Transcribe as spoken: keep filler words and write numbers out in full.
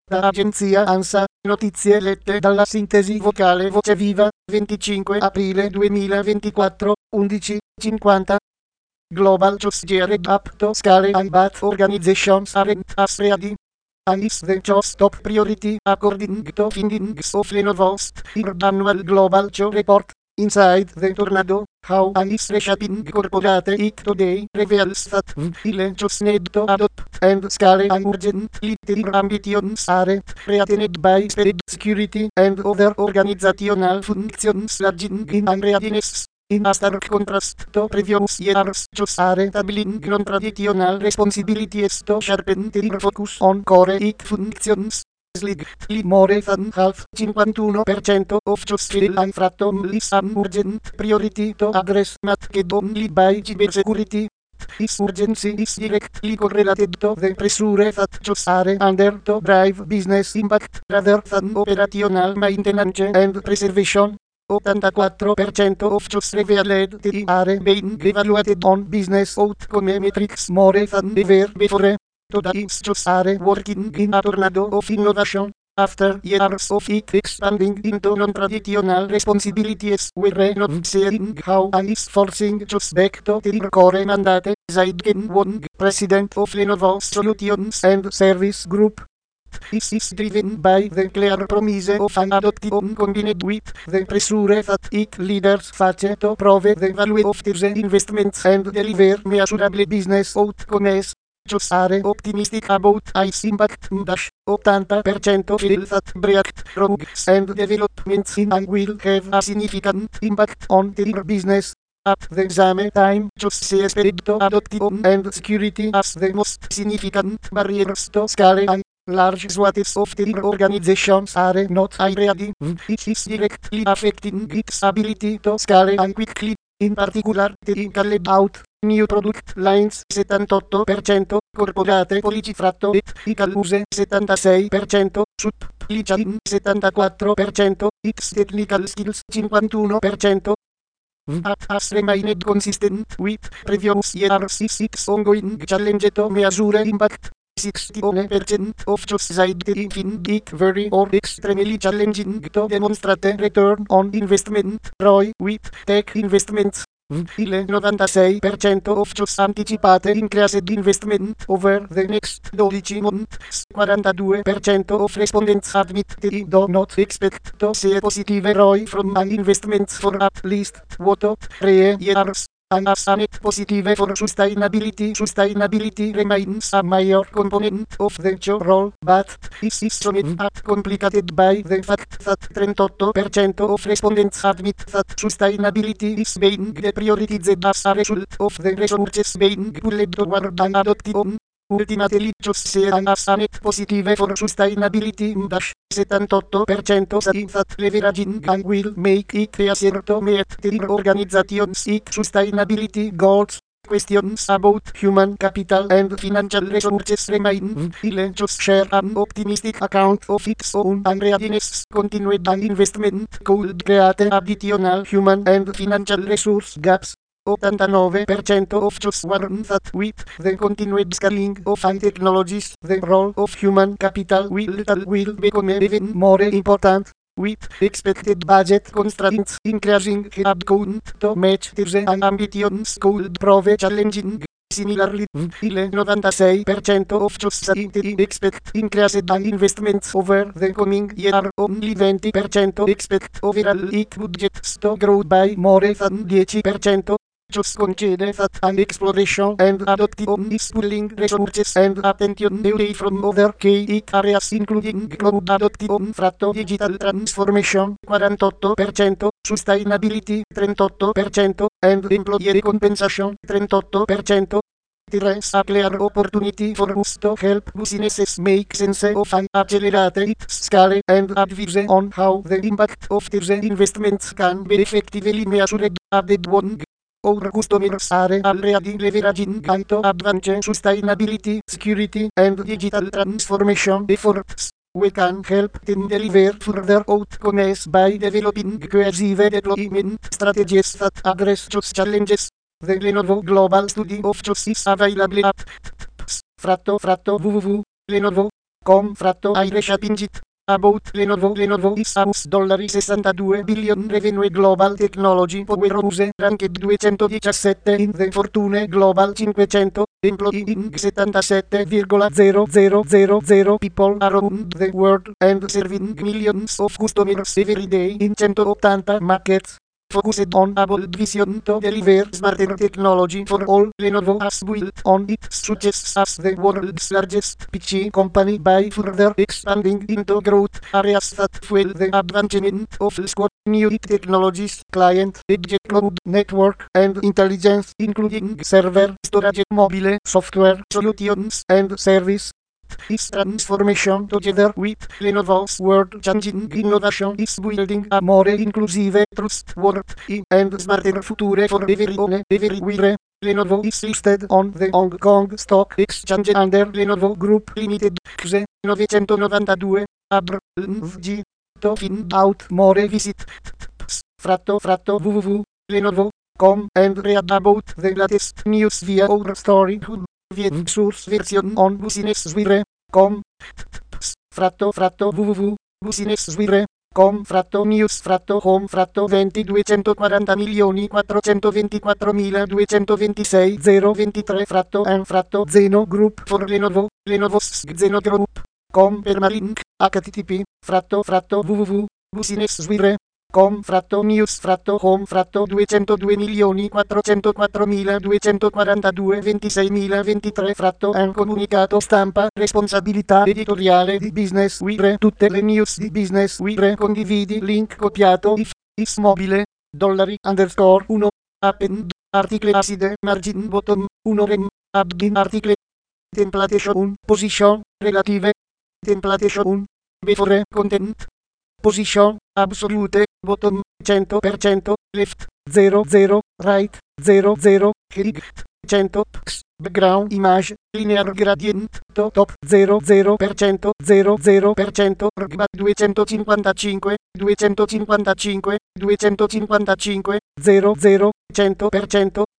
Da agenzia ANSA, notizie lette dalla sintesi vocale Voce Viva, venticinque aprile duemilaventiquattro, undici cinquanta. Global Just Geared Up to Scale and But Organizations Aren't As Ready. And is the just top priority according to findings of Lenovo's third annual Global Joe Report. Inside the Tornado, how and is reshaping corporate it today reveals that we just need to adopt and scale and urgently their ambitions aren't threatened by spread security and other organizational functions lagging in unreadiness. In a stark contrast to previous years, just are tabling non-traditional responsibilities to sharpen their focus on core it functions. Slightly more than half, fifty-one percent of just feel and fratom is an urgent priority to address masked only by cybersecurity. This urgency is directly correlated to the pressure that just are under to drive business impact rather than operational maintenance and preservation. eighty-four percent of just revealed they are being evaluated on business outcome metrics more than ever before. Today just are working in a tornado of innovation. After years of it expanding into non-traditional responsibilities, we're not seeing how and is forcing just back to their core mandate. Zaidgen Wong, president of Lenovo Solutions and Service Group. This is driven by the clear promise of an adoption combined with the pressure that it leaders face to prove the value of their investments and deliver measurable business outcomes. Just are optimistic about its impact. Dash eighty percent feel that breakthroughs and developments in and will have a significant impact on their business. At the same time, just see spread to adoption and security as the most significant barriers to scale and large swaths of their organizations are not ready, which is directly affecting its ability to scale and quickly. In particular, the called out new product lines settantotto percent, corporate policifratto et ical use settantasei percent, supply chain settantaquattro percent, X technical skills cinquantuno percent. That has remained consistent with previous years is its ongoing challenge to measure impact. sixty-one percent of just side find it very or extremely challenging to demonstrate return on investment R O I with tech investments. Il ninety-six percent of just anticipate increased investment over the next twelve months. forty-two percent of respondents admit they do not expect to see a positive R O I from an investment for at least what three years. And as a net positive for sustainability, sustainability remains a major component of the job role, but this is somewhat complicated by the fact that thirty-eight percent of respondents admit that sustainability is being deprioritized as a result of the resources being pulled toward an adoption. Ultimately, just see an as a net positive for sustainability. Dash settantotto percent say that leveraging and will make it easier to meet their organization's sustainability goals. Questions about human capital and financial resources remain. Will just share an optimistic account of its own unreadiness. Continued an investment could create additional human and financial resource gaps. eighty-nine percent of just warn that with the continued scaling of and technologies, the role of human capital will, will become even more important. With expected budget constraints increasing headcount to match their ambitions could prove challenging. Similarly, ninety-six percent of just say they expect increased investments over the coming year. Only twenty percent expect overall it budgets to grow by more than ten percent. Just concede that an exploration and adoption is pulling resources and attention away from other key areas including cloud adoption, fratto digital transformation, forty-eight percent, sustainability, thirty-eight percent, and employee compensation, thirty-eight percent. There is a clear opportunity for us to help businesses make sense of and accelerate its scale and advise on how the impact of their investments can be effectively measured. Added Wong. Our customers are already leveraging into advanced sustainability, security, and digital transformation efforts. We can help them deliver further outcomes by developing cohesive deployment strategies that address just challenges. The Lenovo Global Study of Just is available at fratto fratto www. Lenovo com fratto Aire Shopping It. About Lenovo Lenovo is house dollari sessantadue billion revenue global technology powerhouse ranked duecentodiciassette in the fortune global cinquecento employing settantasette virgola zero zero zero zero people around the world and serving millions of customers every day in centottanta markets. Focused on a bold vision to deliver smarter technology for all, Lenovo has built on its success as the world's largest P C company by further expanding into growth areas that fuel the advancement of squad new technologies, client, edge, cloud, network, and intelligence, including server, storage, mobile, software, solutions, and service. This transformation, together with Lenovo's world-changing innovation, is building a more inclusive, trustworthy, and smarter future for everyone, everywhere. Lenovo is listed on the Hong Kong Stock Exchange under Lenovo Group Limited, X E novecentonovantadue, A B R N G. To find out more, visit fratto fratto www lenovo punto com and read about the latest news via our story. View source version on businesswire punto com fratto fratto www punto businesswire punto com fratto news fratto home fratto venti duecentoquaranta milioni quattrocentoventiquattromiladuecentoventisei zero ventitré fratto and fratto Zeno Group for Lenovo Lenovo's Zeno Group punto com permalink http fratto fratto www punto businesswire punto com fratto news fratto home fratto duecentodue milioni quattrocentoquattromiladuecentoquarantadue ventiseimilaventitré fratto and comunicato stampa responsabilità editoriale di Businesswire. Tutte le news di Businesswire condividi link copiato if is mobile dollari underscore uno append article acide margin bottom uno rem addin article templatation un position relative templatation un before content position absolute bottom cento per cento left zero zero right zero zero click cento x background image linear gradient to top zero zero per cento zero zero per cento rgba duecentocinquantacinque duecentocinquantacinque duecentocinquantacinque zero zero cento per cento